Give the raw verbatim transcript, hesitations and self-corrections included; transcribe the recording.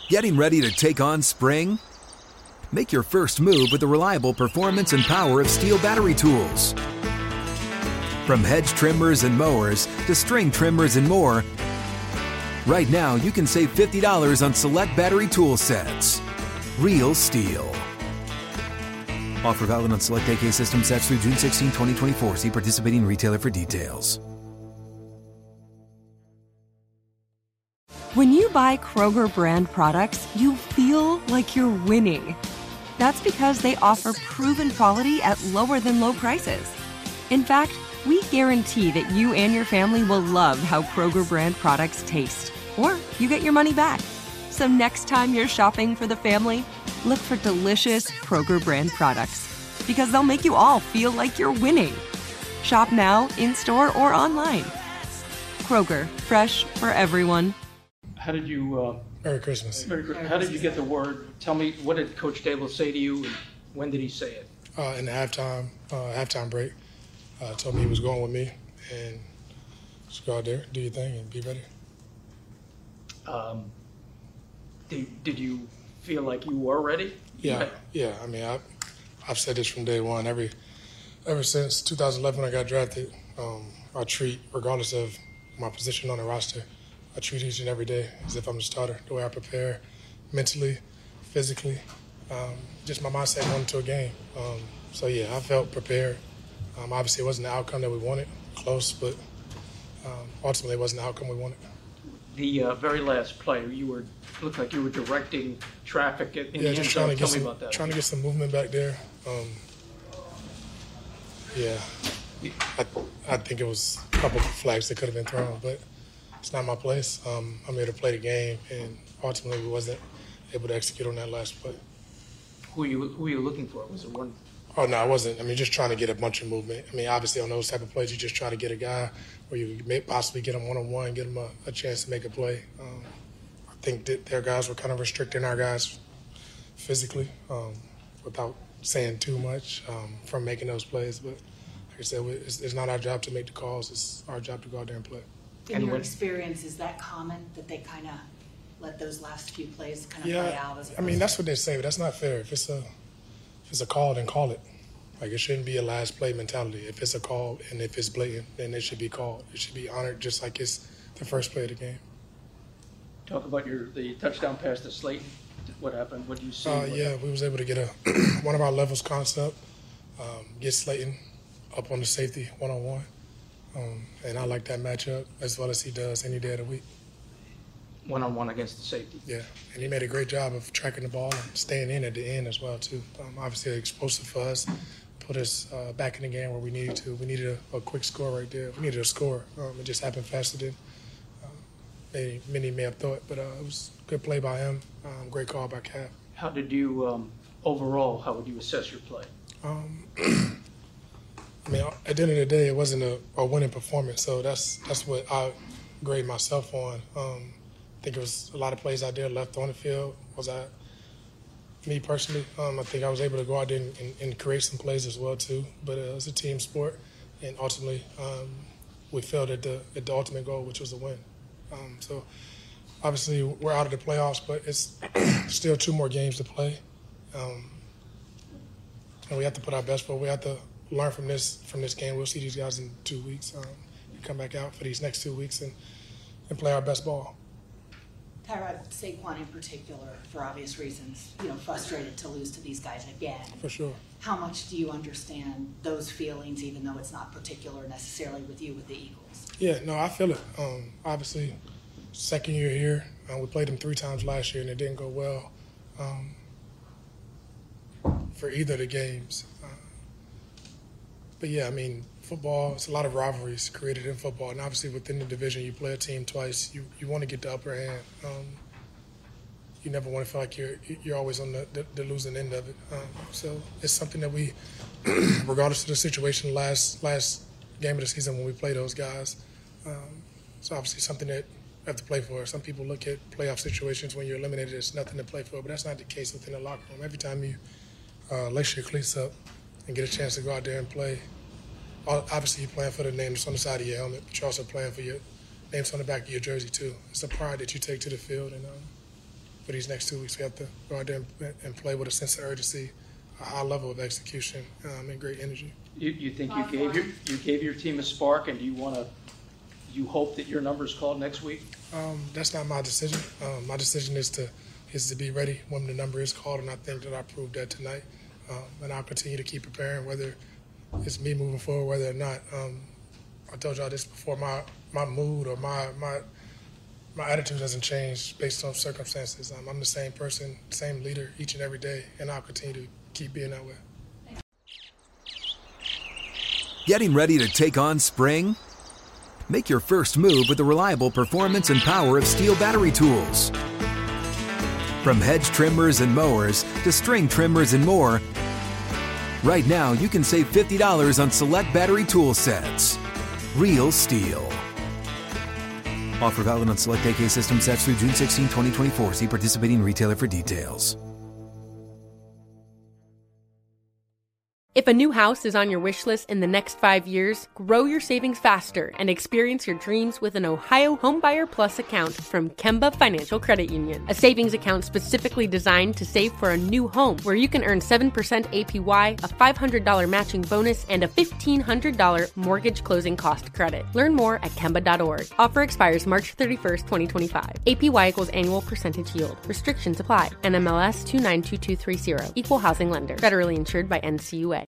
Getting ready to take on spring? Make your first move with the reliable performance and power of Steel battery tools. From hedge trimmers and mowers to string trimmers and more, right now you can save fifty dollars on select battery tool sets. Real Steel. Offer valid on select A K system sets through June sixteenth, twenty twenty-four. See participating retailer for details. When you buy Kroger brand products, you feel like you're winning. That's because they offer proven quality at lower than low prices. In fact, we guarantee that you and your family will love how Kroger brand products taste, or you get your money back. So next time you're shopping for the family, look for delicious Kroger brand products, because they'll make you all feel like you're winning. Shop now, in-store, or online. Kroger, fresh for everyone. How did you... Uh, Merry Christmas. Merry, Merry How did you get the word? Tell me, what did Coach Dable say to you, and when did he say it? Uh, in the halftime, uh, halftime break, uh, told me he was going with me, and just go out there, do your thing, and be ready. Um, did, did you feel like you were ready? Yeah, yeah. I mean, I, I've said this from day one. Every, ever since two thousand eleven when I got drafted, um, I treat, regardless of my position on the roster, I treat each and every day as if I'm the starter. The way I prepare mentally, physically, um, just my mindset going into a game. Um, so, yeah, I felt prepared. Um, obviously, it wasn't the outcome that we wanted, close, but um, ultimately it wasn't the outcome we wanted. The uh, very last play, you were looked like you were directing traffic in yeah, the end just zone. trying to Tell get me some, about that. Trying to get some movement back there. Um, yeah, I, I think it was a couple of flags that could have been thrown, but it's not my place. Um, I'm here to play the game, and ultimately we wasn't able to execute on that last play. Who are you who are you looking for? Was it one? Oh, no, I wasn't. I mean, just trying to get a bunch of movement. I mean, obviously on those type of plays, you just try to get a guy where you may possibly get him one-on-one, get him a, a chance to make a play. Um, I think that their guys were kind of restricting our guys physically um, without saying too much um, from making those plays. But like I said, it's, it's not our job to make the calls. It's our job to go out there and play. In and your when, experience, is that common that they kind of let those last few plays kind of yeah, play out? As I mean, that's what they say, but that's not fair. If it's a if it's a call, then call it. Like, it shouldn't be a last play mentality. If it's a call and if it's blatant, then it should be called. It should be honored just like it's the first play of the game. Talk about your the touchdown pass to Slayton. What happened? What did you see? Uh, yeah, we was able to get a one of our levels concept, um, get Slayton up on the safety one-on-one. Um, and I like that matchup as well as he does any day of the week. One-on-one against the safety. Yeah, and he made a great job of tracking the ball and staying in at the end as well, too. Um, obviously explosive for us, put us uh, back in the game where we needed to. We needed a, a quick score right there. We needed a score. Um, it just happened faster than uh, many, many may have thought, but uh, it was a good play by him, um, great call by Cap. How did you, um, overall, how would you assess your play? Um, I mean, at the end of the day, it wasn't a, a winning performance, so that's that's what I grade myself on. Um, I think it was a lot of plays out there left on the field. Was I, me personally, um, I think I was able to go out there and, and, and create some plays as well too. But uh, it's a team sport, and ultimately um, we failed at the at the ultimate goal, which was a win. Um, so obviously we're out of the playoffs, but it's still two more games to play, um, and we have to put our best foot. We have to learn from this from this game. We'll see these guys in two weeks. Um, and come back out for these next two weeks and, and play our best ball. Tyrod, Saquon in particular, for obvious reasons, you know, frustrated to lose to these guys again. For sure. How much do you understand those feelings, even though it's not particular necessarily with you with the Eagles? Yeah, no, I feel it. Um, obviously, second year here, uh, we played them three times last year and it didn't go well um, for either of the games. Uh, but yeah, I mean, football, it's a lot of rivalries created in football. And obviously within the division, you play a team twice. You you want to get the upper hand. Um, you never want to feel like you're you're always on the, the, the losing end of it. Um, so it's something that we, regardless of the situation, last last game of the season when we play those guys, um, it's obviously something that we have to play for. Some people look at playoff situations when you're eliminated as nothing to play for, but that's not the case within the locker room. Every time you uh, lace your cleats up and get a chance to go out there and play, obviously you're playing for the name that's on the side of your helmet, but you're also playing for your names on the back of your jersey too. It's a pride that you take to the field, and um, for these next two weeks. We have to go out there and, and play with a sense of urgency, a high level of execution, um, and great energy. You, you think you gave your you gave your team a spark, and do you want to? You hope that your number's called next week? Um, that's not my decision. Um, my decision is to is to be ready when the number is called, and I think that I proved that tonight. Um, and I'll continue to keep preparing, whether it's me moving forward, whether or not. Um, I told y'all this before. My my mood or my my my attitude doesn't change based on circumstances. Um, I'm the same person, same leader each and every day, and I'll continue to keep being that way. Getting ready to take on spring? Make your first move with the reliable performance and power of Steel battery tools. From hedge trimmers and mowers to string trimmers and more, right now you can save fifty dollars on select battery tool sets. Real Steel. Offer valid on select A K system sets through June sixteenth, twenty twenty-four. See participating retailer for details. If a new house is on your wish list in the next five years, grow your savings faster and experience your dreams with an Ohio Homebuyer Plus account from Kemba Financial Credit Union. A savings account specifically designed to save for a new home, where you can earn seven percent A P Y, a five hundred dollars matching bonus, and a fifteen hundred dollars mortgage closing cost credit. Learn more at kemba dot org. Offer expires March thirty-first, twenty twenty-five. A P Y equals annual percentage yield. Restrictions apply. N M L S two nine two two three zero. Equal housing lender. Federally insured by N C U A.